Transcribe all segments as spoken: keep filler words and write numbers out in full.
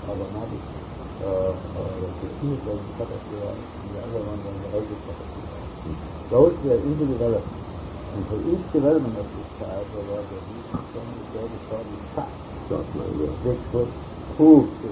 carbonatic, uh, uh, the heat was photosphere, and the other one was the radio photosphere. Those were easily developed. And for each development of this type, there was a huge extended very short track, which would prove this.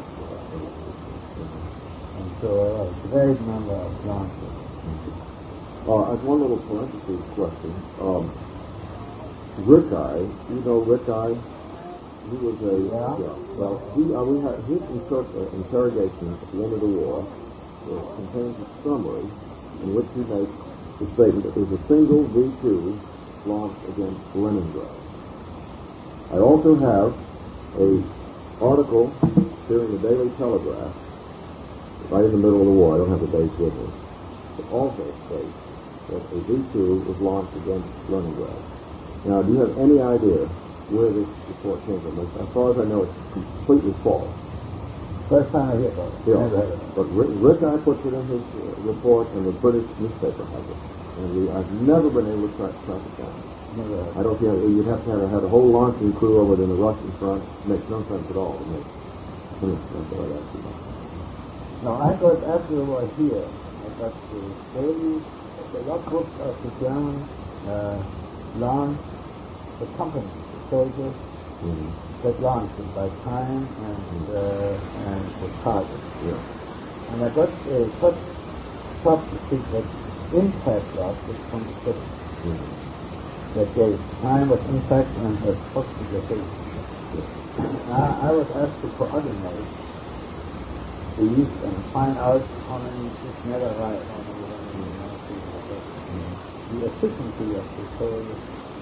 And so uh, a great number of plants. Uh, as one little parenthesis question, um, Rickeye, you know Rickeye? He was a, yeah. yeah well, he, uh, we had his inter- uh, interrogation at the end of the war uh, contains a summary in which he makes the statement that there's a single V two launched against Leningrad. I also have a article here in the Daily Telegraph, right in the middle of the war. I don't have the dates with me. It also states that a V two was launched against Leningrad. Now, do you have any idea where this report came from? As, as far as I know, it's completely false. First time I hear about it. Yeah. Never heard of it. But Rick, Rick I puts it in his uh, report, and the British newspaper has it. And we, I've never been able to track, track it down. Never heard of it. I don't think you'd have to have had a whole launching crew over in the Russian front. It makes no sense at all to me. That's what I'd ask you about. No, I got after the war here. I got the daily, the logbook of the German uh, launch, the company, the soldiers Mm-hmm. that launched it by time and uh, and the target. Yeah. And I got a uh, first top secret impact log was from the city. Mm-hmm. That gave time of impact and the first location. I, I was asked to coordinate these and find out how many it's never right, how many mm-hmm. the efficiency of the soldiers.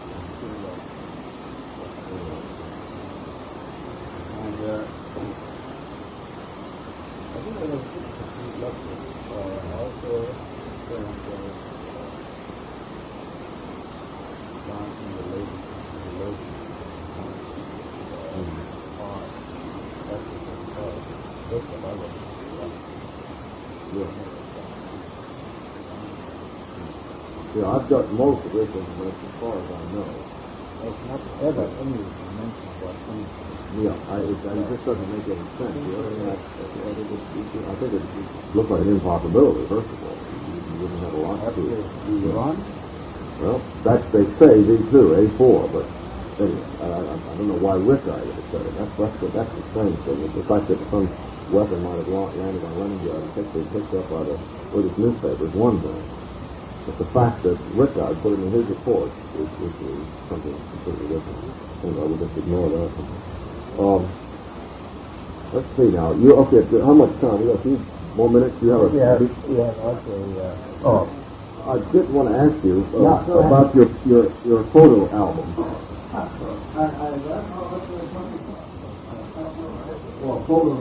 And uh, I think I was just lucky. Uh, also, and, uh, launching the latest, the latest, uh, that's what it's called. That's what I was. Yeah. Yeah, I've got most of this information as far as I know. There's not ever any mention about anything. Yeah, I, it, it just doesn't make any sense. You know, I, I, think it, I think it looks like an impossibility, first of all. You, you wouldn't have a lot to do. Do Iran? Well, that's, they say V two, A four, but anyway, I, I, I don't know why Rick I would have said it. That's, that's, the, that's the strange thing. The fact that some weapon might have landed on Leningrad and picked, picked up by the British newspaper is one thing. But the fact that Rick I put it in his report is, is, is something completely different. Anyway, we'll just ignore that. Um, let's see now. You okay? How much time? You got a few more minutes. You have a. Yeah, yeah. Also, uh, oh, I did want to ask you uh, yeah, so about your your your photo album. I, I, Well, photo.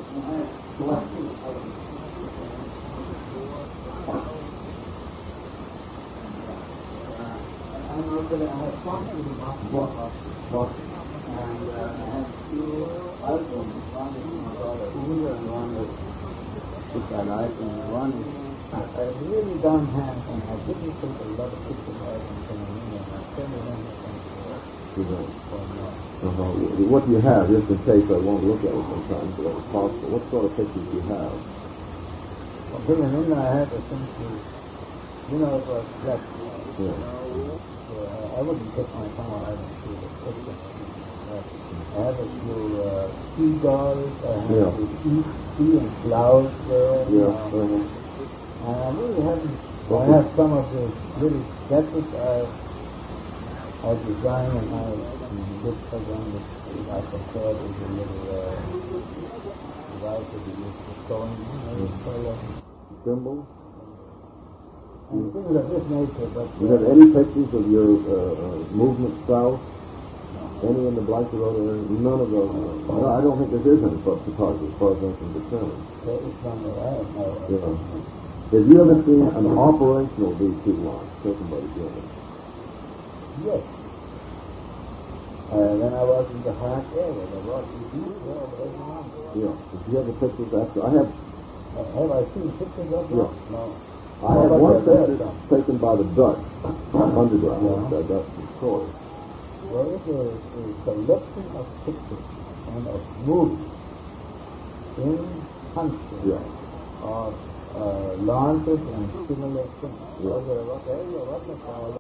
I'm looking at I have something about and uh, I have two albums. One is about a food and one is which I like, and one is I really don't have, and I didn't take a lot of pictures out in Tanzania. I sent it in You know. Uh-huh. What do you have? Just in case I won't look at it sometimes, but it's possible. What sort of pictures do you have? Well, Tanzania I had essentially, you know, it was black. Yeah. So uh, I wouldn't take my camera out and see the pictures. I have a few uh, seagulls, I have Yeah. the sea, sea and clouds there. Yeah. Uh, Uh-huh. and I really haven't, I have some of the little sketches I, I designed and I did for them, which I prepared as a little uh, device that we use for sewing, you know, color. Symbols? And things of this nature, but... Do you have any pictures of your uh, uh, movement south? Any in the Blythe Road area? None of those. No, I don't think there is any photography as far as I can determine. There is one that I have no idea. Yeah. Have you ever seen an operational V two launch taken by the Germans? Yes. Uh, when I was in the Hague area, there was a huge war going on. Yeah. Did you have the pictures after? I have. Uh, have I seen pictures of that? Yeah. No. I have one picture taken by the Dutch underground. Yeah. The Dutch destroyer. There is a, a collection of pictures and of movies in Huntsville, Yeah. of uh, launches and simulation, Yeah. whatever, whatever, whatever.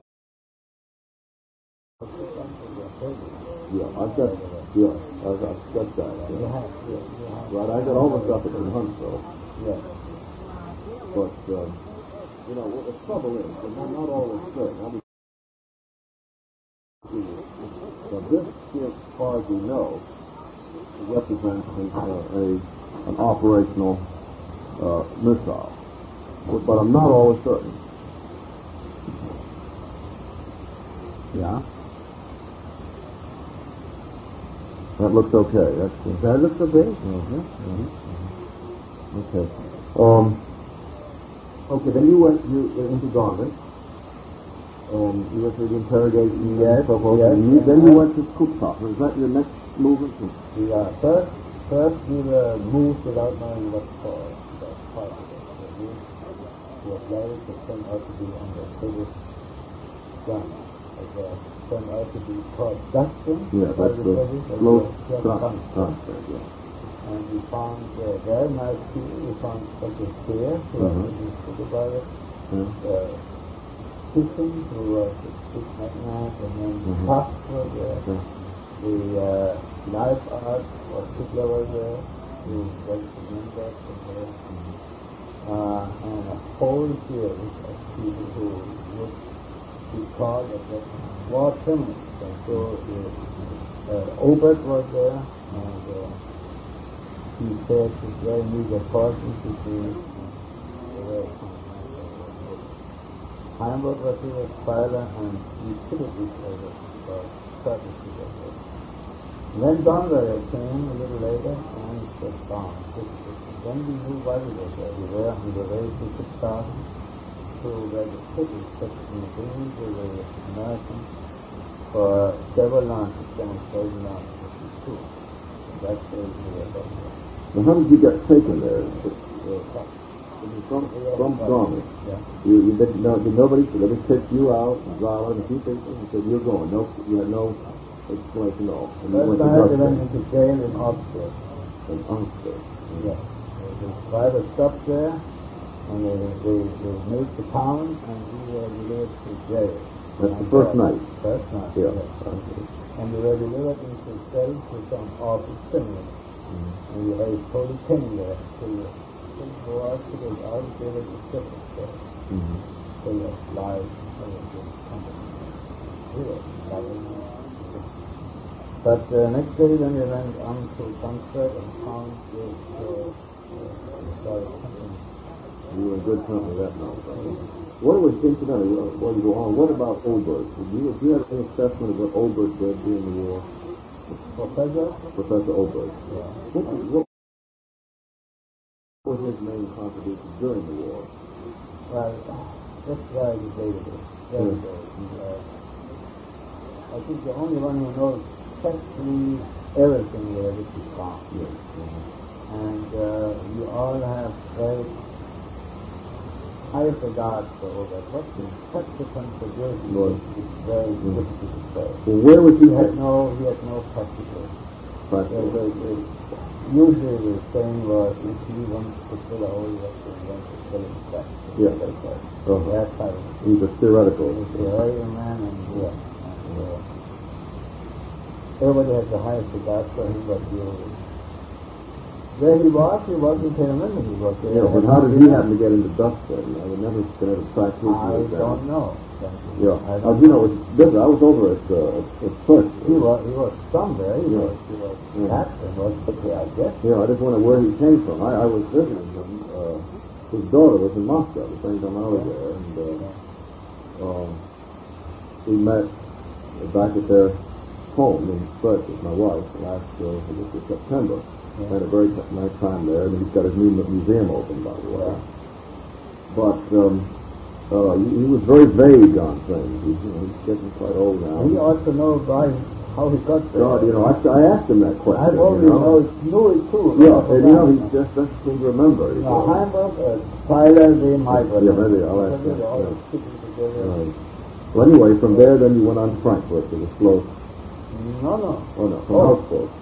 Yeah, I've got, yeah, I've, I've got that. You Yeah. have, you, you have. Right, I got all the stuff that's in Huntsville, Yes. but, um, you know, what the trouble is, and I'm not always certain. I mean, so this, as far as we know, represents a, uh, a an operational uh, missile, but, but I'm not always certain. Yeah. That looks okay. That's uh, That looks okay. mm-hmm. Mm-hmm. Okay. Um. Okay. Then you went you uh, into Gondar, and you went through the interrogation. Yes, and so forth, yes, and you, and then you I- went to Cooktown. Is that your next movement? We are first, first we were moved without knowing what for. That's part of it. So we were glad to turn out to be on the biggest gun. It uh, turned out to be called Dustin. Yeah, by that's the the British, and slow it was just tra- fun. transfer. Yeah. And we found uh, very nice people. We found Doctor Spear, who was Uh-huh. the supervisor, Yeah. uh, Kitchen, who was the big magnate, and then Mhm. Puff was there. Yeah. The uh, life art or Hitler was there, who went to Nuremberg from there. Uh, and a whole series of people who would be called as the war criminals. And so the, uh, Obert was there, and uh, he said his very meager fortune to be the very Heimberg was his father, and we pitted each other for certain people. Then Donner came a little later and was gone. Then we knew why we were there. We were on the way to six thousand to where the city took in the beginning to the Americans for several launches, demonstration launches of the two. That's where we were going. Now, how did you get taken there? Uh, From from Gondar. Yeah. You, you didn't know, did nobody, so they picked you out, and Zala, and a few people, and said, you're going. No, you had no explanation at all. And you First went to night they Dustin went into jail in Oxford. and Oxford. Yeah. The driver stopped there, and they, they, they made the town, and we were delivered to jail. That's the And, first uh, night. First night, Yeah. yes. Okay. And we were delivered into jail to some awful criminals. And we had a totally king there, till the king who was to go out and give us a different there. Mhm. Full of lies, full of good company. We were loving it. But the uh, next day then we went on to Dunkirk and found this uh, uh, sorry, company. You were in good company that night. What was, incidentally, uh, while you go on, what about Obert? Did you, did you have any assessment of what Obert did during the war? Professor? Professor Obert. Yeah. What, what was his main contribution during the war? Well, that's very debatable. Very Hmm. debatable. Uh, I think the only one who knows exactly everything there is the Khan. Yes. And uh, you all have very high regard for Obert. What the subsequent contribution Right. is very Hmm. difficult to say. Well, where was He he had at? no, he had no practical. Practical. Uh, the- the- usually the saying was, if he wants to fill a hole, he has to invent to fill it back. Yeah. Like that. Uh-huh. That type of He was theoretical. He was a very man, and yeah. And, uh, everybody has the highest regard for him, but you, where he was, he was in Tehran, he was there. Yeah, but how did he happen to get into Dustin? I would never been able to track his I way down. don't know. Yeah, I uh, don't you know, know. it's different. I was over at uh, at Perth. He was, he was somewhere, he Yeah. was, he was Yeah. captain, was okay, I guess. Yeah, I just wonder where he came from. I, I was visiting him. Uh, his daughter was in Moscow the same time I was there, and uh, um, we met back at their home in Perth with my wife last uh, I guess it was September. Yeah. Had a very nice time there, and he's got his new museum open, by the way. Yeah. But um, uh, he, he was very vague on things. He's, you know, he's getting quite old now. He ought to know by how he got there. God, you know, I, I asked him that question. I've already you know. know, knew it too. Yeah, and you know, he just doesn't seem to remember. He Now, goes, Heimberg, uh, Tyler, they migrated. Yeah, maybe I'll ask Together, him, all yeah. sticking together. Right. Well, anyway, from there, then you went on to Frankfurt to the slow. No, no. Oh no, from Oh. Augsburg.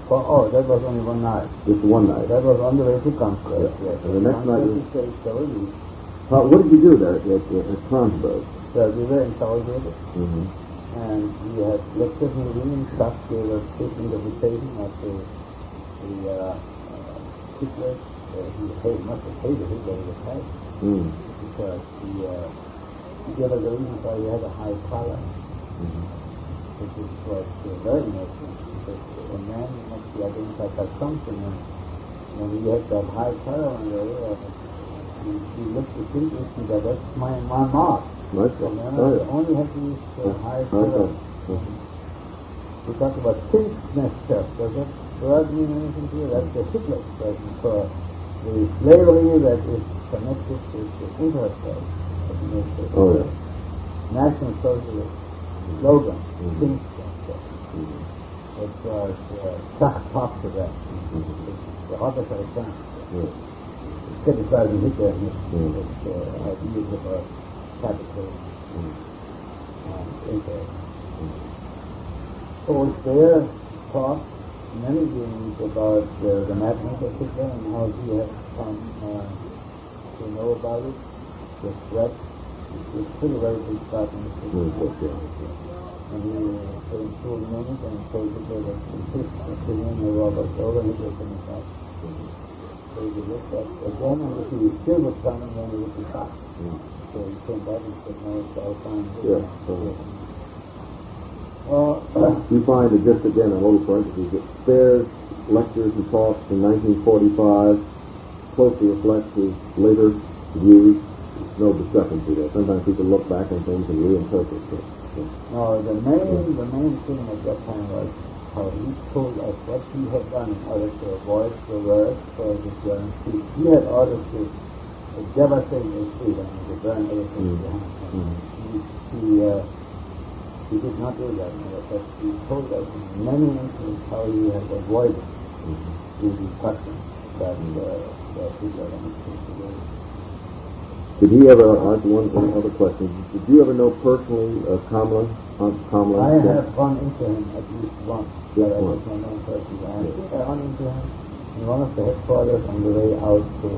For, oh, that was only one night. Just one night. That was on the way to Conquest, Yeah. yes. And the next night was- was... How, what did you do there at, at, at Kranzberg? So we were interrogated, Mm-hmm. and we had lectures in the room, and stuff gave us quick interpretation of the, the uh, uh, Hitler. Uh, he hated, must have hated Hitler in the past, Mm. because he, uh, he gave us a reason why he had a high collar, Mm-hmm. which is was uh, very interesting, because a man must be identified by something, and when he had that high collar on there, uh, he, he looked at things and said, that that's my, my mark. Nice So one. man, Oh, I yeah. only have to use uh, high High collar. collar. Mhm. We talk about Kinsknecht. Does that word mean anything to you? That's the Hitler expression for the slavery that is connected with the interest. Oh, yeah. National Socialist slogan, Mhm. Kinsknecht. Mhm. It was Zach talked to that. The other person. Yeah. Criticizing Hitler and his Mhm. uh, ideas about capital Mhm. and interest. So it's there talk many things about uh, the madness of Hitler and how he has come uh, to know about it, the threat. It's pretty very big part in the Mhm. book. Yeah. And he uh, came through minutes and told Hitler that his opinion of Robert over Hitler coming back. So he looked at again, and if he still would come, then he would be shot. Mhm. So he came back and said, no, it's all fine. Yeah. Uh-huh. Uh, You find that just again, a little parenthesis, that Spare's lectures and talks in nineteen forty-five closely reflect his later views. There's no discrepancy there. Sometimes people look back on things and reinterpret them. So, No, the main, the main thing at that time was how he told us what he had done in order to avoid the worst for the German people. He had orders to to devastate the freedom and to burn everything Mm. behind him. Mhm. He, he, uh, he did not do that, but he told us in many instances how he had avoided Mhm. the destruction that, uh, that Hitler wanted to do. Did he ever, I have one, one other question, did you ever know personally uh, Kamala? Hans Kamala? I Yeah. have run into him at least once. Just but I once. don't know personally. I think I run into him in one of the headquarters on the way out to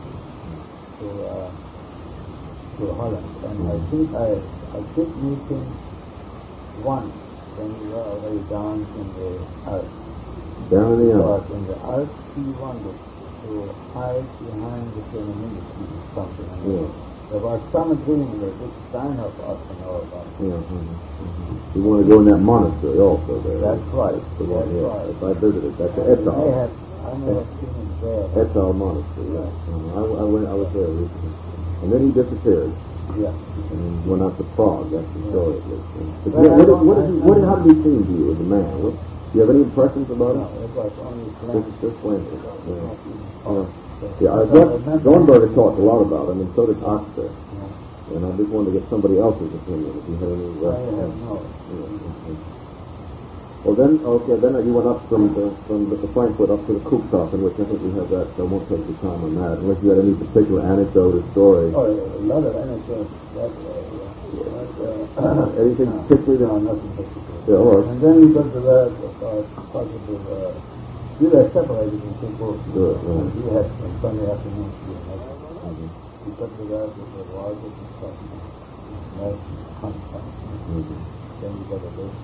to uh, to Holland, and I think I I did meet him once when we were already down in the Alps. Down in the Because Alps. in the Alps he wanted to hide behind the German industry or something. And Yeah. there was some agreement that Dick Steinhoff ought to know about. Yeah. mhm, mhm. You want to go in that monastery also there. That's right. The one, That's yeah. right. If I visited, that's the I may Etal. have, I may have seen him there. Etal Monastery, yeah. Uh, I, I went, I was there recently. And then he disappeared Yeah. and went out to Prague. That's the story at least. And- But Well, yeah, I what, don't- what, I- did he- I what, don't- how did he seem to you as a man? What, do you have any impressions about No, him? it was only Just, planned. just Flanders. Yeah. Not even Yeah. thought. Yeah, I So thought remember- Dornberger talked a lot about him, and so did Oxford. Yeah. And I just wanted to get somebody else's opinion, if you had any. I have no. Yeah, okay. Well then, okay, then you went up from the from the, the Frankfurt up to the Cuxhaven, which I think we have that. So I won't take the time on that, unless you had any particular anecdote or story. Oh, a lot of anecdotes that way. Yeah. But, uh, Anything no, particularly? No, nothing particular. Yeah, all right. And then we got the word about possible. Uh, we were separated in two groups. Sure, right. And we had on Sunday afternoon. We had Mhm, we got the word that there was a discussion. Nice conference. mhm, Then we got a list.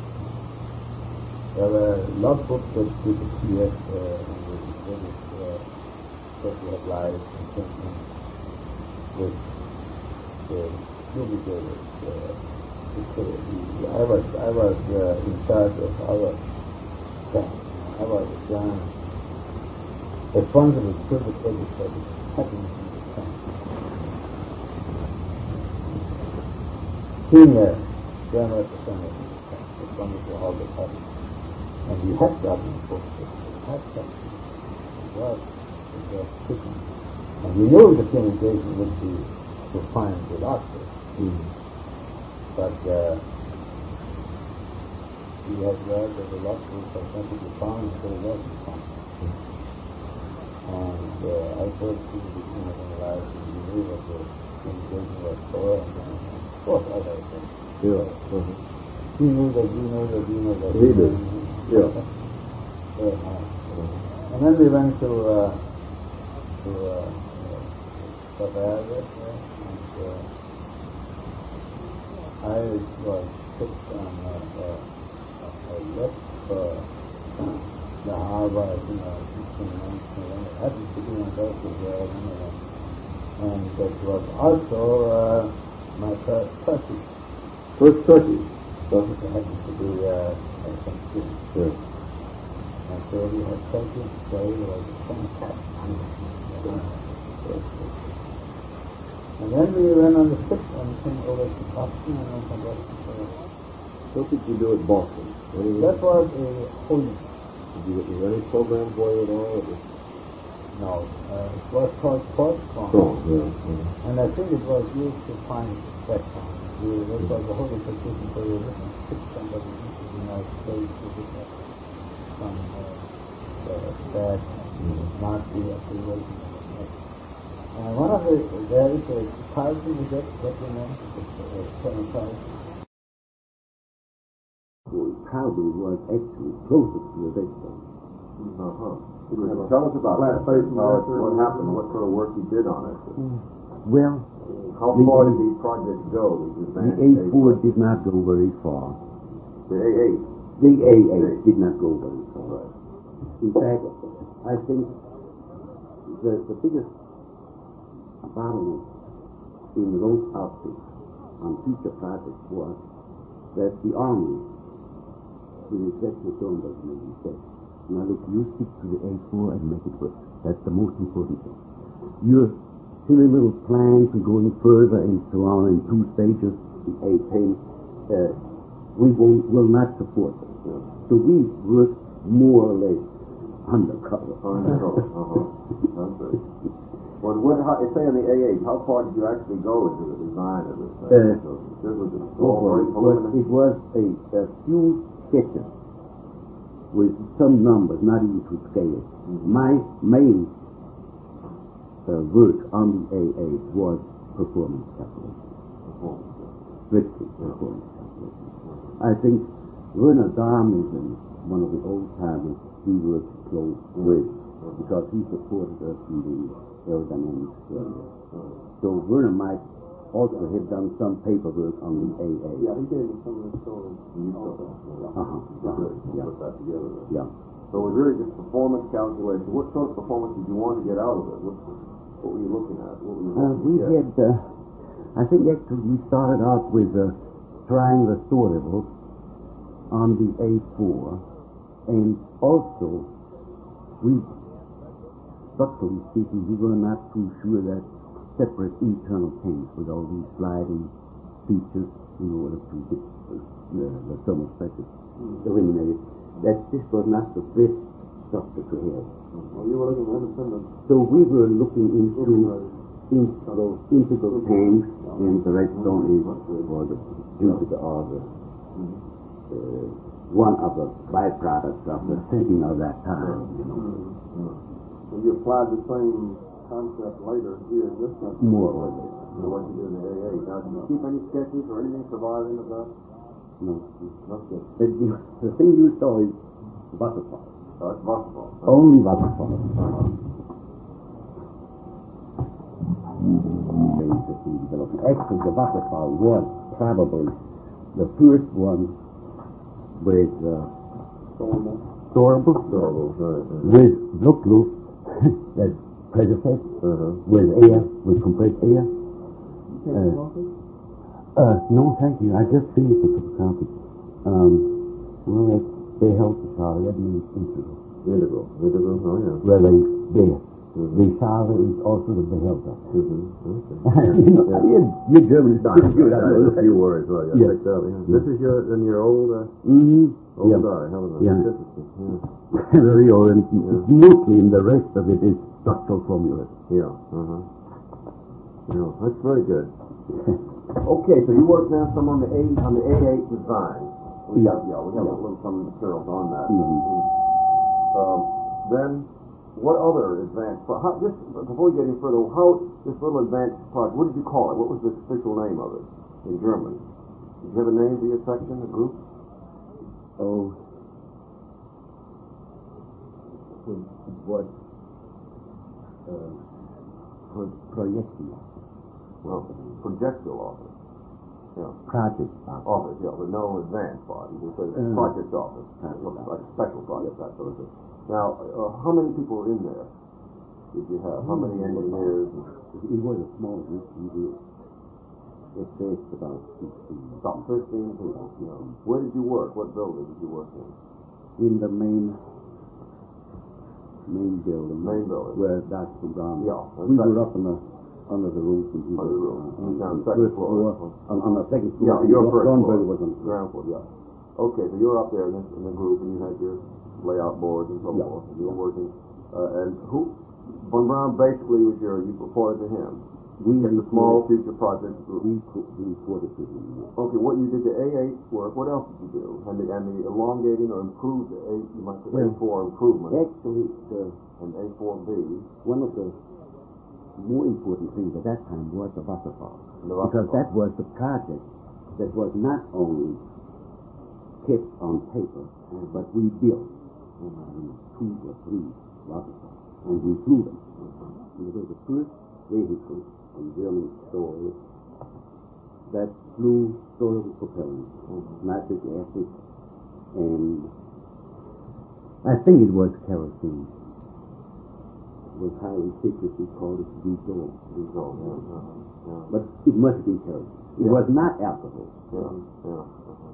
There were logbooks that disappeared, uh, and we really, uh, that we had lives and thinking with the fumigators. Uh, the- I was, I was uh, in charge of our camp. I was uh, responsible to the project that was happening in the camp. Senior German representative in the camp, responsible for all the problems. And we had gotten books, we had something. It was, it was sticking. And we knew the communication would be to find the doctor. mhm. But uh, we had read that the doctor was going to be found, so it wasn't found. And uh, I told people the thing in life, and we knew what the communication was for, and then, of course, other things. Yeah. Uh-huh. He knew that we knew that we knew that He did. Yeah. very nice. And then we went to uh, to uh, uh, South Africa, and uh, I was sick on uh, uh, a lip, uh, the Harvard, you know, sixteen months, and I happened to be on those as well, anyway. And that was also uh, my first Turkey. First Turkey? So it happened to be uh, Thanksgiving. Yes. And so we had Turkey, so it was fantastic. And then we went on the ship and came over to Boston and then from Boston to What did you do at Boston? Any, that was a holy. Did you get any program for you at all? It was No, uh, it was called Port Strong. strong, yeah. yeah. And I think it was used to find that time. We, this was a holy position for you to pick somebody into the United States who did have some uh, uh, bad Nazi affiliation. And one of the, there is a Carlson, is that what you know? Colonel Carlson. Calgary was actually closest to the baseball. Uh-huh. Tell us about that. How, what happened, what sort of work you did on it. Well, How the, far did the project go? the A four did not go very far. The A eight? The A eight did not go very far. Right. In fact, I think the, the biggest bottleneck in those outfits on future projects was that the Army, with Executive Thornburg, maybe said, now look, you stick to the A four and make it work. That's the most important thing. Your silly little plan for going further and so on in two stages, the A ten, uh, we won't, will not support them. You know. So we worked more or less undercover. Undercover, uh-huh. Okay. Well, what, how, say on the A eight, how far did you actually go into the design of this thing? Uh, so this was a Oh, very it was, it was a, a few sketches with some numbers, not even to scale. Mm-hmm. My main uh, work on the A eight was performance calculation. Performance, yeah. Strictly performance calculation. I think Werner Dahm is an, one of the old timers we worked close mm-hmm. with because he supported us in the aerodynamics. Uh, so Werner might also have done some paperwork on the A eight. Yeah, he gave me some of the stories. You saw that. Uh-huh. uh-huh. Good. Yeah. Put that together then. Yeah. So it was really just performance calculation. What sort of performance did you want to get out of it? What, what were you looking at? What were you Uh, looking we to get? had, uh, I think actually we started out with uh, trying the store level on the A four, and also we, structurally speaking, we were not too sure that separate internal tanks with all these sliding features in order to get uh, the thermal pressure eliminated, that this was not the best structure to have. Well, you were looking at independent. So we were looking into into those integral tanks, and the redstone is was the Jupiter or the uh, one of the byproducts of the thinking of that time. You know, Mm-hmm. And you applied the same concept later here in this country. more or less. To what you did in the A eight. Now, did you keep any sketches or anything surviving of that? No, Okay. the, the, the thing you saw is waterfall. Oh, it's basketball. Only waterfall. Actually, the waterfall was probably the first one with uh, Storable. storable, Storable, right. right. with Druckluft, that's pressure test, Uh-huh. with air, with compressed air. Uh, uh, no, thank you. I just finished the cup of coffee. Um, well, that's, they help the solid. That means integral. Integral. Integral, oh yeah. Well, they, there. Mm-hmm. The solid is also the Behälter. Mm-hmm. Okay. you know, your, your German is pretty good. I know. A few words, well, I got Yeah. picked up. Yeah. This is your, in your old, uh, Mm-hmm. old Yeah. eye, Helena. Yeah. That's interesting. Yeah. Very old. And mostly in the rest of it is structural formulas. Yeah. Uh-huh. Yeah, that's very good. Okay, so you worked now some on the A on the A eight design. We Yeah. got, yeah, we have a little some materials on that. Mm-hmm. Um, then, what other advanced? Pro- how, just before we get any further, how this little advanced project? What did you call it? What was the official name of it in German? Did you have a name for your section, a group? Oh, was, it was uh, pro- projectile. Well, projectile office. Yeah. Project office. Office, yeah, but no advanced part. You say Uh, project office. project Like office. special project, that sort of thing. Now, uh, how many people were in there? Did you have? How many engineers? It was a small group. We were at best about fifteen. About fifteen people. Yeah. Where did you work? What building did you work in? In the main main building. Main building. Where Doctor Brown. Yeah, We that's- were up on the under the roof. And he Under was, the roof. uh, He was on on the second first floor. On, on the second floor. Yeah, and your first Thornberg floor. was on the Ground floor, yeah. Okay, so you were up there in, this, in the group, and you had your layout boards and so Yeah. forth, and you were working. Uh, and who? Von Braun basically was your. You reported to him. We It's a small future project group. We co- we reported to him. Okay, what you did the A eight work, what else did you do? And the, and the elongating or improved the A, you might say Well, A four improvement, Actually, the, and A four B. one of the more important things at that time was the Wasserfall. The Because Wasserfall. that was the project that was not only kept on paper, but we built um, two or three Wasserfalls, and we flew them. And it was the first vehicle on German soil that flew soluble propellant, nitric acid, and I think it was kerosene. It was highly secrecy, called it Vito. Vito, yeah, uh-huh, yeah. But it must be kerosene. It Yeah. was not alcohol. Yeah, yeah. Uh-huh.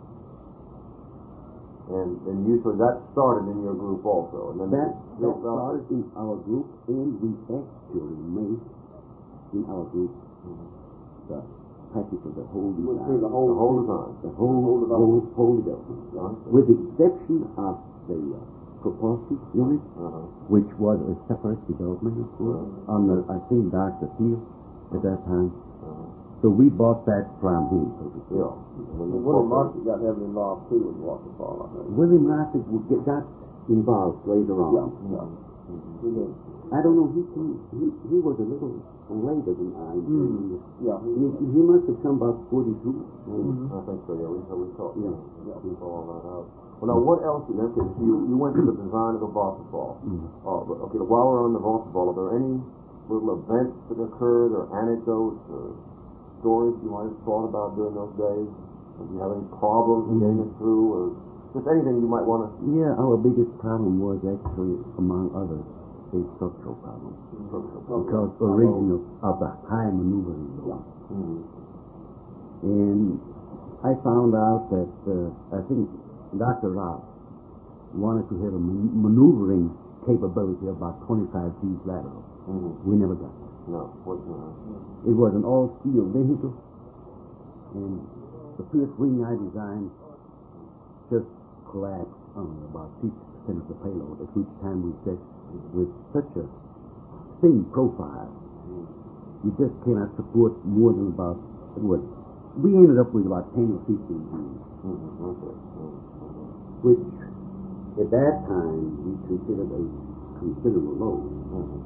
And and you so that started in your group also, and then That, it that built out- started in our group, and we actually made in our group the package of the whole design. through the whole the whole design. The whole, whole whole, development. whole development. Yeah. With the exception of the uh, propulsive unit, Uh-huh. which was a separate development, of course, on the, I think, Doctor Thiel at that time. Uh-huh. So we bought that from him, so to speak. Yeah. And then William incorporate- Marshall got heavily involved too with Waterfall, I think. William Rossick would get got involved later on. Yeah. He did. I don't know, he came, he, he was a little later than I. Mm. Yeah, he, He, he must have come about forty-two. Mm, I think so, yeah, we, we talked, Yeah. yeah, we saw all that out. Well, now, what else, okay, so you, you went to the design of the Wasserfall. Mhm. Uh, but, okay, while we're on the Wasserfall, are there any little events that occurred, or anecdotes, or stories you might have thought about during those days? Or do you have any problems in getting it through, or just anything you might want to... Yeah, our biggest problem was actually, among others, a structural problem. Because original of the high maneuvering law. Mm-hmm. And I found out that, uh, I think Doctor Ross wanted to have a man- maneuvering capability of about twenty-five feet lateral. Mm-hmm. We never got that. No, what's uh, It was an all-steel vehicle, and the first wing I designed just collapsed on about fifty percent of the payload, at which time we said, with such a thin profile, you just cannot support more than about, what, we ended up with about ten or fifteen wings, mm-hmm. Okay. Mm-hmm. which at that time we considered a considerable load. Mm-hmm.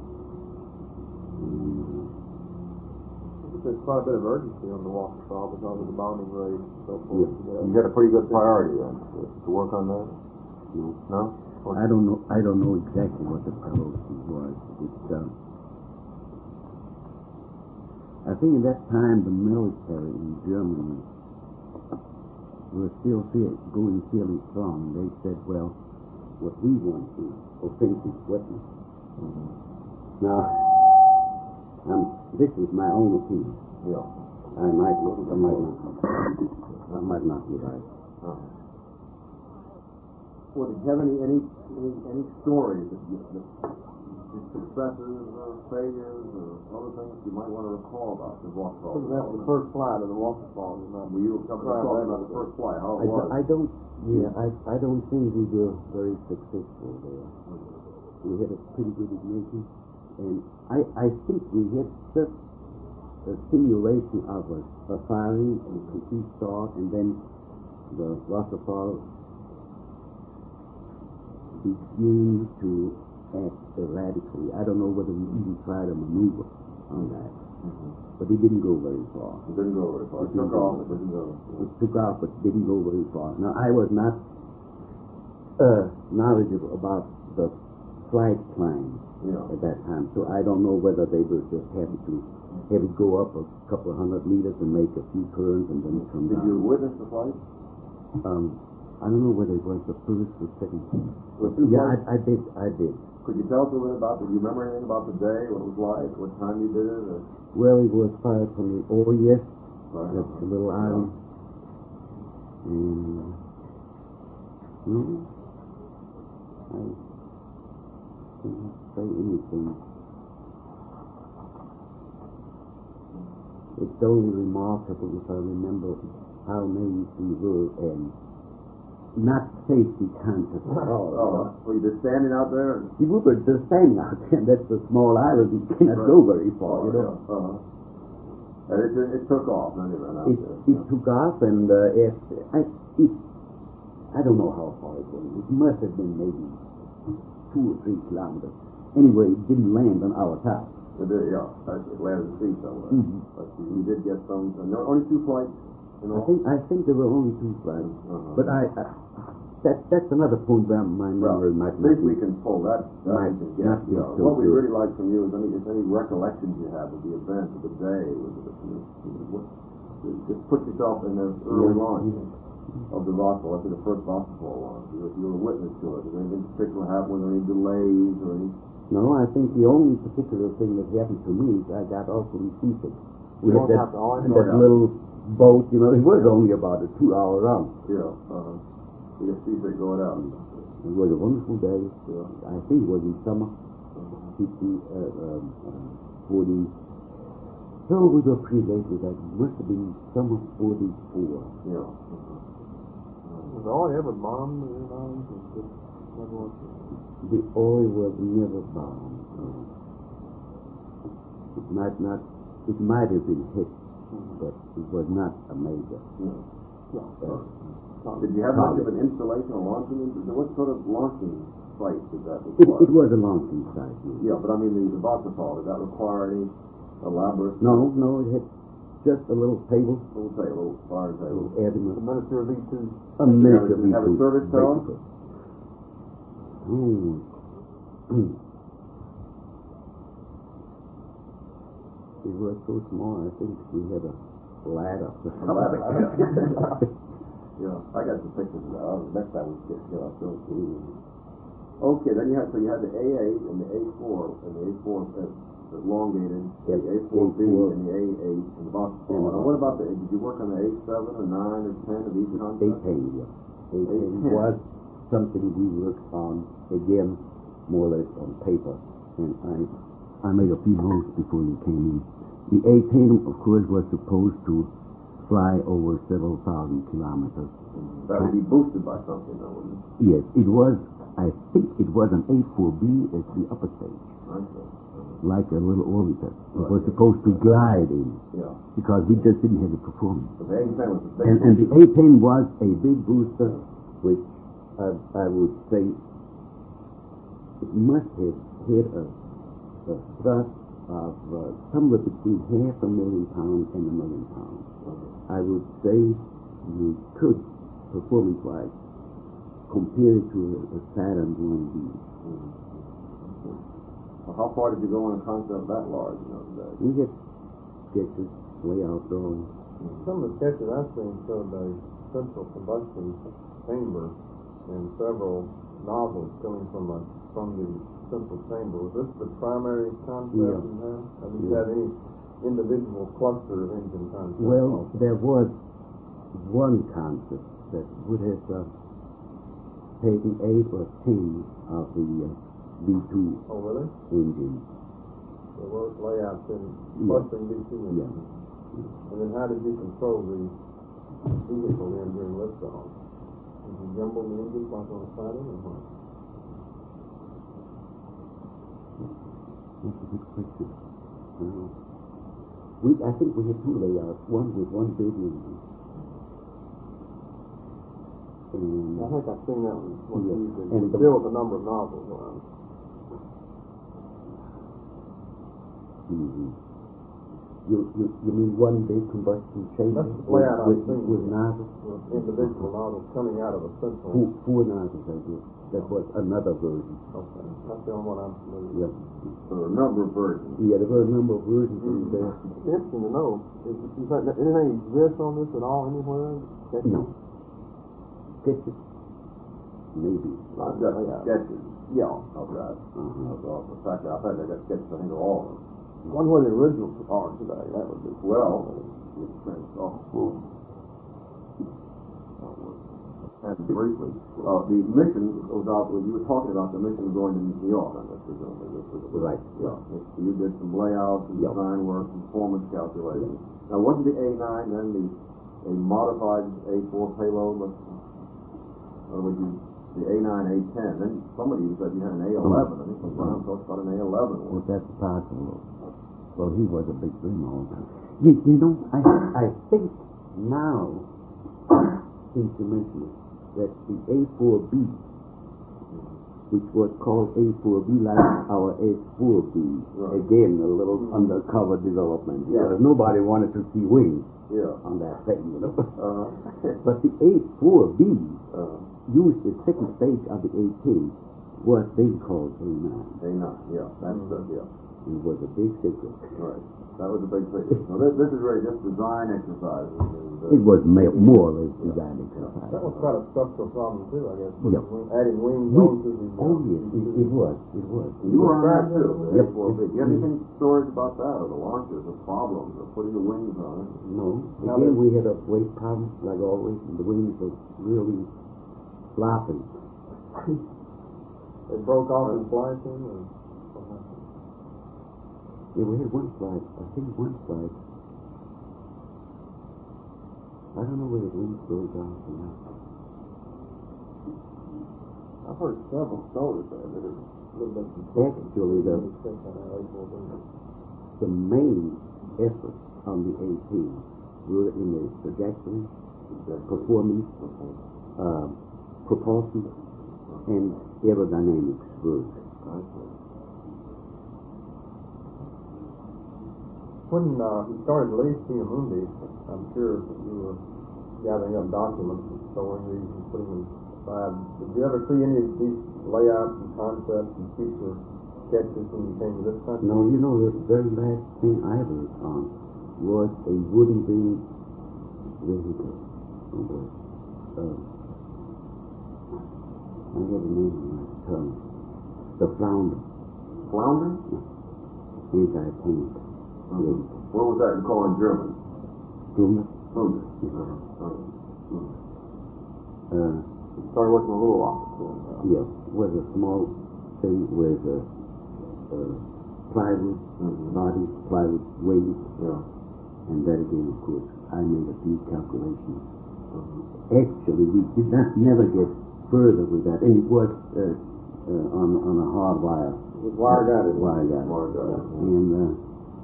Mm, there's quite a bit of urgency on the Waterfall because of the bombing rate and so forth. Yeah. You got a pretty good priority then to, to work on that? no. No? I don't know. I don't know exactly what the priority was. It, um, I think at that time the military in Germany were still feel, going fairly strong. They said, "Well, what we want is offensive weapons." Mm-hmm. Now, um, this is my own opinion. Yeah. I might, I might not, I might not be right. Uh-huh. Well, did you have any any any, any stories that you, that successes or failures or other things you might want to recall about the Waterfall? For example, the first flight of the Waterfall. Were you coming across about the first flight? How I, it was? I don't. Yeah, I, I don't think we were very successful there. We had a pretty good ignition, and I, I think we had just a simulation of a, a firing and complete start, and then the Wasserfall began to act erratically. I don't know whether we even tried a maneuver on that, Mm-hmm. but it didn't go very far. It didn't go very far. It It took didn't go off, it didn't go. It took off, but didn't go very far. Now, I was not uh, knowledgeable about the flight plane Yeah. at that time, so I don't know whether they were just having to have it go up a couple of hundred meters and make a few turns and then come Did down. you witness the flight? Um, I don't know whether it was the first or second. Was two Yeah, flights? I, I did. I did. Could you tell us a little bit about it? Do you remember anything about the day, what it was like, what time you did it? Or? Well, it was fired from the O E S, Right. that's the little island. And no, I can't say anything. It's only remarkable if I remember how many we were and not safety conscious at all. Oh, were you just standing out there? And... We were just standing out there, and that's a small island. You cannot Right. go very far, Oh, you know. yeah. Uh-huh. And it, it took off, and it ran out It, there. it took off, and uh, it, I, it, I don't know how far it went. It must have been maybe two or three kilometers. Anyway, it didn't land on our top. It did, yeah. It landed at sea somewhere. Mhm. But you, you did get some. And there were only two flights. You know? I think I think there were only two flights, Uh-huh. but I, I that that's another point where my memory Well, might I think not we be. can pull that. that Might we can get, not be you know. so What we good. really like from you is any, is any recollections you have of the event, of the day. With the, you know, what, just put yourself in the early Yeah. launch of the Roswell, after the first Roswell launch. You, you were a witness to it. Did anything particular happen? Was there any delays or any? No, I think the only particular thing that happened to me is I got awfully seasick. We You had don't that, have to always that go down. little boat, you know, it was only about a two-hour run. Yeah. Uh-huh. You get seasick going out. It was a wonderful day. Yeah. I think it was in summer, Uh-huh. fifty, uh, um, uh, forty. So we were pretty late with that. It must have been summer forty-four. Yeah. Uh-huh. Was all ever bombed, you know? Just never was. The oil was never bombed. No. It might not, it might have been hit, but it was not a major. Yeah. Uh, Did you have much of target. an installation or launching? What sort of launching site did that It, require? it was a launching site. Yes. Yeah, but I mean the, the Vattenfall, did that require any elaborate No, no, it had just a little table, little table, fire a table? little adamant, The Minister of V two. a miniature did it have a V two, service tower? basically. Oh. It was so small, I think we had a ladder. Yeah, I got some pictures of that. Oh, next time we get get our film. Okay, then you had so you had the A eight and the A four and the A four uh, elongated, the Yes, A four B A four. and the A eight and the box. And the Now, what about the? Did you work on the A seven or nine or ten of each contract? A-ten, yeah. A-ten A-ten. was something we worked on, again, more or less on paper. And I I made a few notes before you came in. The A-ten, of course, was supposed to fly over several thousand kilometers. That would be boosted by something, though, wouldn't it? Yes, it was, I think it was an A four B as the upper stage, Right. So, like a little orbiter. It Right. was supposed to glide in, yeah. because we just didn't have the performance. But the A ten was the big And, and the A-ten was a big booster, which I, I would say it must have had a, a thrust of uh, somewhere between half a million pounds and a million pounds. I would say you could, performance-wise, compare it to a, a Saturn one B. Well, how far did you go on a concept that large, you know, today? We had sketches, layout drawings. Some of the sketches I've seen showed a central combustion chamber and several nozzles coming from a from the central chamber. Was this the primary concept Yeah. you had? Have you Yeah. had any individual cluster of engine concepts? Well, there was one concept that would have uh, taken eight or ten of the uh, V two Oh, really? engines. There were layouts in Yeah. clustering V two Yeah. engines. And then how did you control the vehicle then during liftoff? Did you jumble the engines like on a Saturn or what? That's a good question. Uh, we, I think we had two layouts, one with one big engine. And, I think I've seen that one. one Yeah. used in- And the- still with the number of nozzles around. mhm. you, you, you mean one big combustion chamber That's the with, layout I've with, seen. with nozzles? With individual nozzles coming out of a central. Four, four nozzles, I guess. That was another version. Okay. I telling what I'm familiar with. Yep. So there are a number of versions. Yeah, there were a number of versions mm-hmm. of there. It's interesting to know. Is, is that, anything exists on this at all anywhere? Sketches? No. Sketches? Maybe. I've got sketches. Yeah. Of that. Uh-huh. Of, of the fact that I've had I got sketches, I think, of all of them. I wonder where the originals are today. That would be well. It's printed off. Oh. And briefly, uh, the mission was out. You were talking about the mission going to New York, I guess, presumably. This was right. Yeah. So you did some layouts and yep. design work and performance calculations. Yep. Now, wasn't the A nine then the a modified A four payload? Or would you the A nine, A ten? Then somebody said you had an A eleven. I think Brown talked about an A eleven. Well, that's possible. Well, he was a big dreamer all the time. You, you know, I I think now, since you mentioned it, that the A four B, which was called A four B, like our S four B, right. Again, a little mm-hmm. undercover development. Yeah. Because nobody wanted to see wings yeah. on that thing, you know. Uh-huh. But the A four B uh-huh. used the second stage of the A ten, what they called A nine. A nine, yeah, that's mm-hmm. the, yeah. It was a big secret. Right. That was a big secret. So this, this is really just design exercises. And, uh, it was ma- more or less design yeah. exercise. That was quite a structural problem too, I guess. Yep. Adding wings we, onto the. Oh yes, it, it was. It was. You were on that too. Yep. Do you have any stories about that, or the launches, or problems, or putting the wings on it? No. Again, we had a weight problem, like always, and the wings were really flopping. It broke off in splicing, or. Yeah, we had one flight. I think one flight. I don't know whether the wings broke off or not. I've heard several stories there that it was a little bit. Actually, the the main effort on the A T were in the trajectory, performance, uh, propulsion, and aerodynamics work. When uh, you started to leave Tia Mundi, I'm sure you were gathering up documents and storing these and putting them aside. Did you ever see any of these layouts and concepts and future sketches when you came to this country? No, you know, the very last thing I worked on was a wooden beam vehicle. Uh, I have a name on my tongue. The Flounder. Flounder? Anti-tank. Mm-hmm. What was that called in German? Flounder. Flounder. Uh, started working a little off. Uh, yeah, was a small thing with a uh, uh, plywood mm-hmm. body, plywood wings. Yeah. And that again, of course, I made a few calculations. Mm-hmm. Actually, we did not never get further with that, and it was uh, uh, on on a hard wire. It was wire guided. Wire guided. Wire guided. And uh,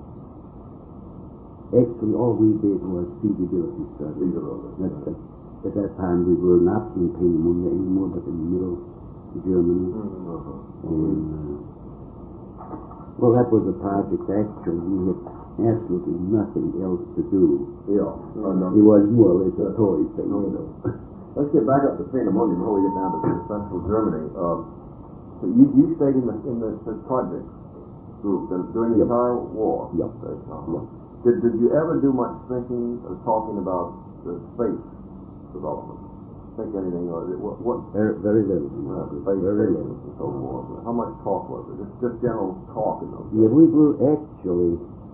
actually, all we did was feasibility study. Feasibility. At, at that time, we were not in Peenemünde anymore, but in middle Germany. Mm-hmm. And uh, well, that was a project. Actually, we had absolutely nothing else to do. Yeah. Mm-hmm. It was more or less a toy thing. You know. Let's get back up to Peenemünde before we get down to Central Germany. Uh, so you, you stayed in the in the, the project group during the yep. entire war. Yep. Uh-huh. Yep. Did Did you ever do much thinking or talking about the space development? Think anything or what? what very, very little. Uh, space very little. And so forth. How much talk was it? Just just general talk in those days. Yeah, we were actually.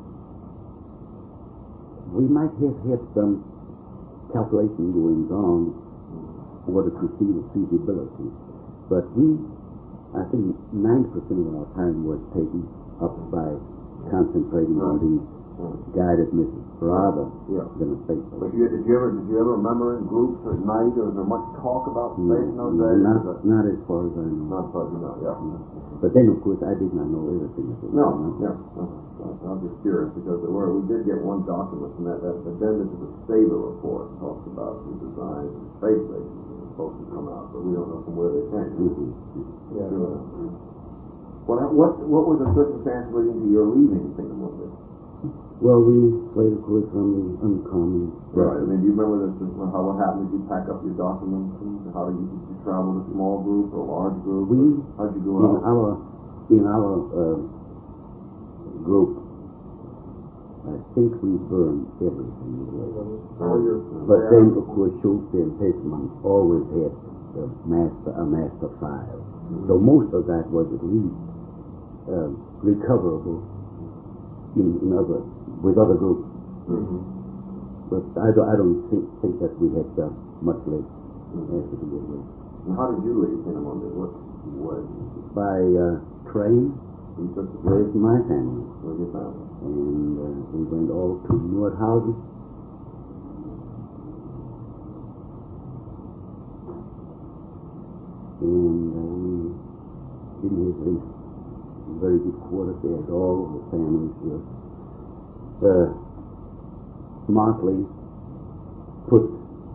We might have had some calculation going on in order to see the feasibility, but we, I think, ninety percent of our time was taken up by concentrating on these mm. guided missions rather yeah. than a space. But you, did you ever did you ever remember in groups or at night, or was there much talk about space no, in those no, days? Not, not as far as I know. Not as far as you know, yeah. But then, of course, I did not know everything. No, yeah. I'm just curious because there were, we did get one document from that, that addendum to the Stabler report talks about the design of the space stations that were supposed to come out, but we don't know from where they came. Mm-hmm. Yeah. Sure. Well, what what was the circumstance leading to your leaving Peenemünde? Well, we played, of course, from the uncommon. Right. I mean, do you remember this? How what happened? Did you pack up your documents? And how did you, did you travel with a small group or a large group? We, how'd you go in out? our in our uh, group, I think we burned everything. But then, of course, Schultz and Pesman always had a master, a master file. Mm-hmm. So most of that was at least uh, recoverable in, in other, with other groups. Mm-hmm. But I, do, I don't think, think that we had uh, much left mm-hmm. after the war. And how did you leave Peenemünde? What was? By uh, train with my family. With your family. And uh, we went all to Nordhausen. And uh, we didn't have very, very good quarters there at all. The families were uh, smartly put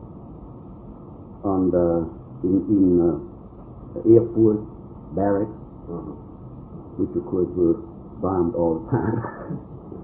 on the in, in uh, Air Force barracks, uh-huh. which of course were bombed all the time.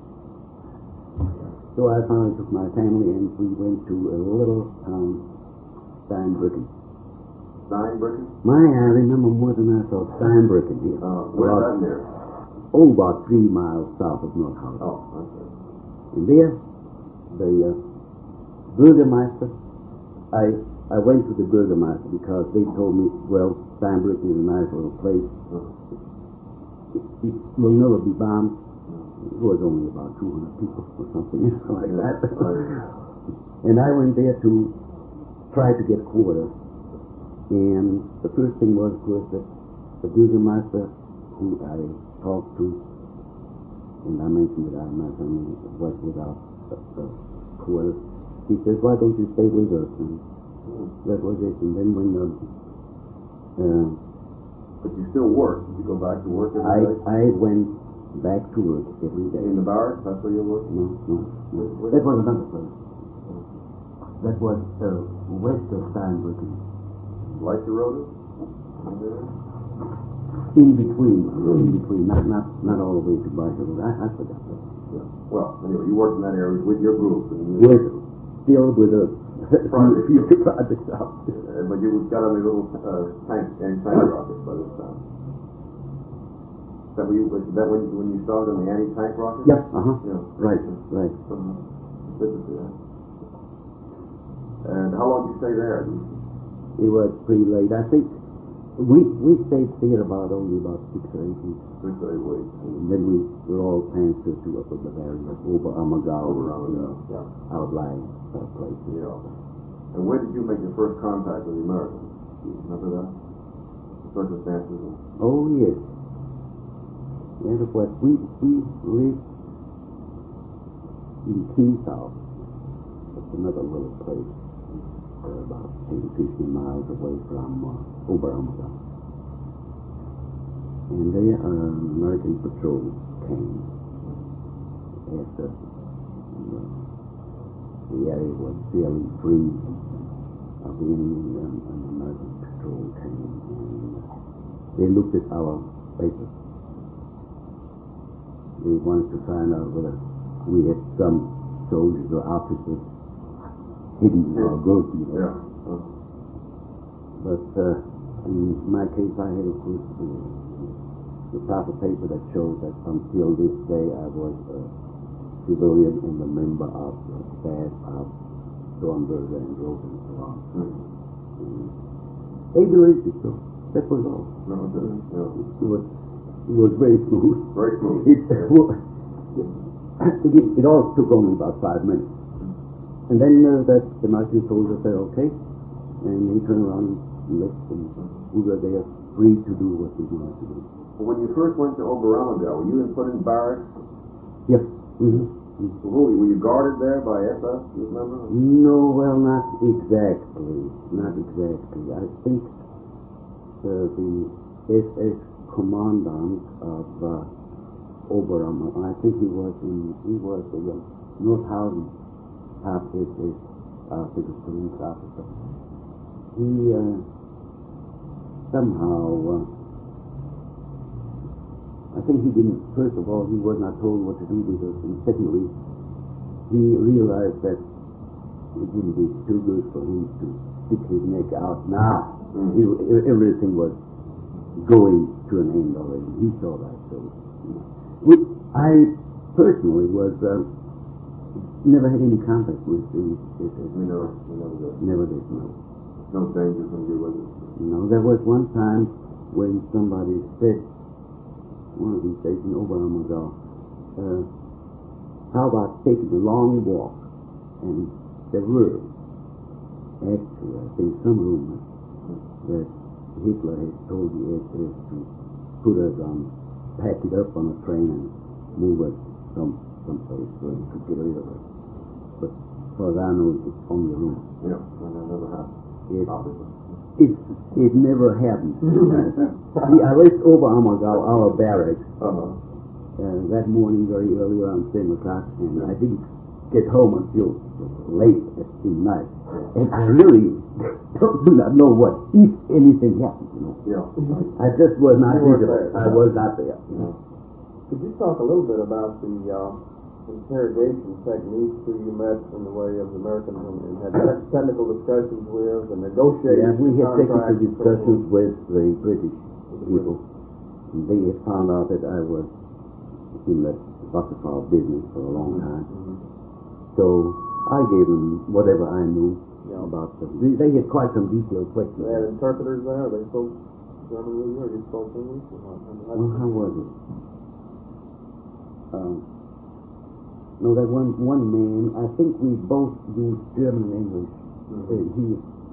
So I finally took my family and we went to a little town, Steinbrücken. Steinbrücken? My, I remember more than I thought. Steinbrücken here. Uh, where's that near? Oh, about three miles south of Nordhausen. Oh, okay. And there, the uh, Bürgermeister, I I went to the Bürgermeister because they told me, well, Steinbrücken is a nice little place. Uh-huh. It, it will never be bombed. It was only about two hundred people or something like that. And I went there to try to get quarters. And the first thing was, of course, that the Bürgermeister who I talked to, and I mentioned that I my family was without uh, uh, quarters, he says, why don't you stay with us? And that was it. And then when the... Uh, but you still work? Did you go back to work every I, day? I went back to work every day. In the barracks? That's where you worked? No, no, no. That was another place. That was uh, west of Steinbrücken. Like the road? In between, in between, not not not all the way to Barcelona. I, I forgot that. Yeah. Well, anyway, you worked in that area with your group. And with, still with a future projects out. Uh, but you got on a little uh, tank, anti-tank rockets by this time. Is that, you, is that when, when you started on the anti-tank rocket? Yep, uh-huh. Yeah. Right, right. Um, good to see that. And how long did you stay there? It was pretty late. I think we we stayed there about only about six or eight weeks. Six or eight weeks. And then we were all transferred to Upper Bavaria, Oberammergau, yeah. outlying uh, places. Yeah. And where did you make your first contact with the Americans? Remember that? The circumstances? Oh, yes. Yes, of course. We, we lived in Kiensau. That's another little place. Uh, about ten, fifteen miles away from uh, Oberammergau. And there an uh, American patrol came after uh, the area was fairly free of the enemy, and an American patrol came and uh, they looked at our papers. They wanted to find out whether we had some soldiers or officers hidden in our group, you know. Yeah. Uh, but uh, in my case, I had, of course, the, the proper paper that shows that until this day I was a civilian and a member of the staff of Dornberger and Groten and so on. Mm-hmm. They believed it, so that was all. No, it didn't. No. It was, it was very smooth. Very smooth. It, it, it all took only about five minutes. And then uh, that the American soldier said, okay, and he turned around and left, and we were there free to do what we wanted to do. Well, when you first went to Oberammergau, were you put in barracks? Yes. Mm-hmm. Mm-hmm. Who, were you guarded there by S S, do you remember? No, well, not exactly. Not exactly. I think uh, the S S commandant of uh, Oberammergau, I think he was in, he was the uh, Nordhausen after his after the police officer. He uh, somehow, uh, I think he didn't, first of all, he was not told what to do with us, and secondly, he realized that it wouldn't be too good for him to stick his neck out now. Mm. It, everything was going to an end already. He saw that. So, you know. Which I personally was uh, never had any contact with. It, it, it, We never, we never did. never did. No. No danger from you with it. You know, there was one time when somebody said, one of these days in Oberammergau, uh, how about taking a long walk? And there were actually, I think, some rumors that Hitler had told the S S to put us on, pack it up on a train and move us some someplace where we could get rid of it. But as far as I know, it's only a rumor. Yeah, and that never happened. It, Obviously. it, it never happened. See, I left Oberammergau, our barracks, Uh-huh. uh, that morning very early around seven o'clock, and I didn't get home until late at the night. And I really do not know what, if anything happened, you know. Yeah. I just was not You weren't visible. there. I was not there, you know. Could you talk a little bit about the uh, interrogation techniques who you met in the way of the Americans and, and had te- technical discussions with and negotiated Yeah, we had technical contracts and so discussions forth? with the British people. And they had found out that I was in the Wasserfall business for a long time. Mhm. So I gave them whatever I knew Yeah. about them. They, they had quite some detailed questions. They had interpreters there. They spoke German with you, or you spoke English? Or what? I mean, Well, how was it? Um, no, that one one man, I think we both used German and English. Mhm. Uh, he,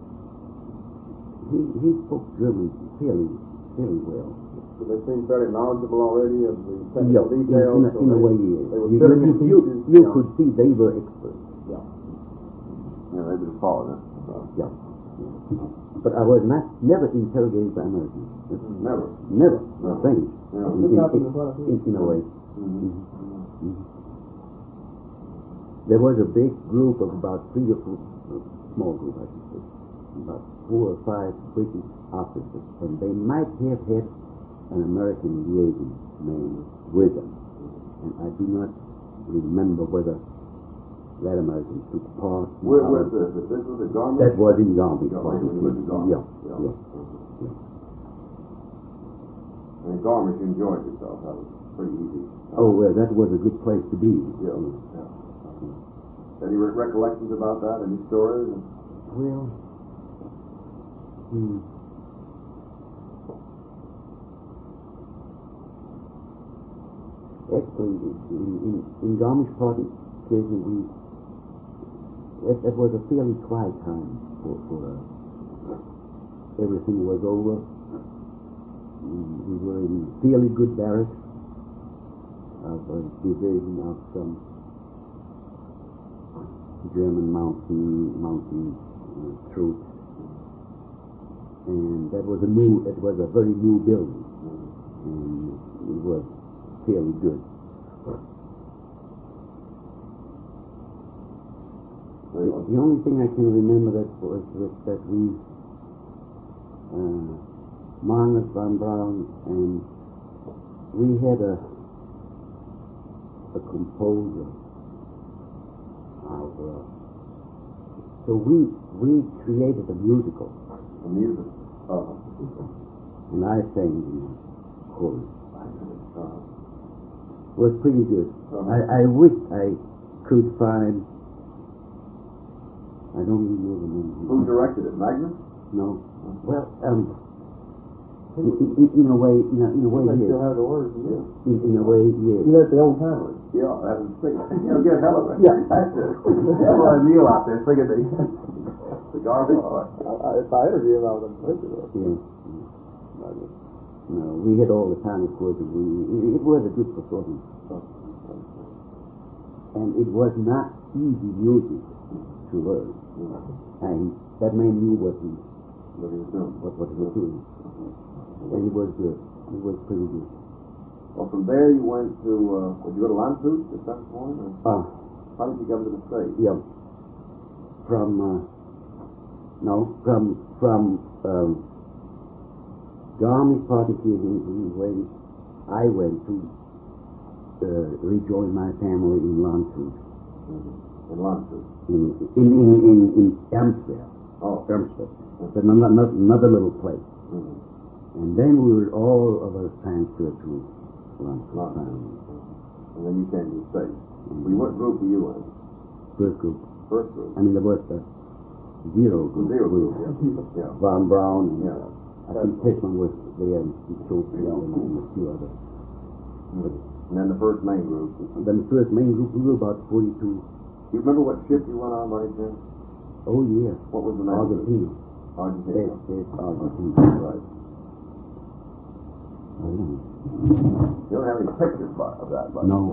he he spoke German fairly fairly well. So they seemed fairly knowledgeable already of the Yeah, technical in, details. in, a, so in a they- way, yes. They were You, fitting you, in you, pieces. you yeah. could see they were experts. Yeah. Yeah, they just followed it. So. Yeah. But I was not never interrogated by Americans. Never. Never. No. Strange. Yeah. In, This in, happened in, in front of you. in, in a way. Mm-hmm. Mhm. There was a big group of about three or four, uh, small group I should say, about four or five British officers, and they might have had an American liaison man with them. And I do not remember whether that American took part. in Where, our- where's this? If this was a garment? That was in Garvey. Yeah, when you went to Garment. Yeah, Yeah. yeah. Uh-huh. And Garment, you enjoyed yourself. That was pretty easy. Oh, well, that was a good place to be. Yeah. Yeah. Any re- recollections about that? Any stories? Well, hmm. Actually, in, in, in Garmisch party occasion, we that, that was a fairly quiet time for, for us. Everything was over. We, we were in fairly good barracks of a division of some German mountain mountain uh, troops, and that was a new. It was a very new building, and it was fairly good. The, the only thing I can remember that was, was that we, uh, Magnus von Braun, and we had a a composer. Of, uh, so we we created a musical, The music. Uh-huh. and I sang in the chorus. Uh-huh. It was pretty good. Uh-huh. I, I wish I could find. I don't even know the name. Who directed it? Magnus? No. Well, um, in, in, in a way, in a, in a way, They yes. still have the words. Yeah. In, in a way, yes. You let the old timers. Yeah, that was singing. You know, get hell of it. Yeah. That's it. That's why Neil out there singing the, the garbage. I, I, if I interview him, I would have it. Yeah. No, we had all the time, of course, and we, it, it was a good performance. And it was not easy music to learn. And that man knew what he, What he was doing. what, what he was doing. And it was good. It was pretty good. Well, from there you went to, uh, did you go to Landshut at some point? Or Uh, how did you come to the States? yeah. From, uh, no, from, from, um, Garmisch party when I went to uh, rejoin my family in Landshut. Mm-hmm. In Landshut. In, in, in, in, in Amsterdam. Oh. Amsterdam. But not, not, another little place. Mm-hmm. And then we were all of us transferred to Lancaster. And then you came to the States. Well, what group were you in? First group. First group? I mean, there was the zero group. Zero group, with yeah. Von Braun. And, Yeah. I think Pittman was there and Sophie and a few others. But And then the first main group. then the first main group, we were about forty-two. Do you remember what ship you went on by then? Oh, yeah. What was the name? Argentina. Argentina. Yes, yes, Argentina. Right. I don't know. You don't have any pictures by, of that, by No.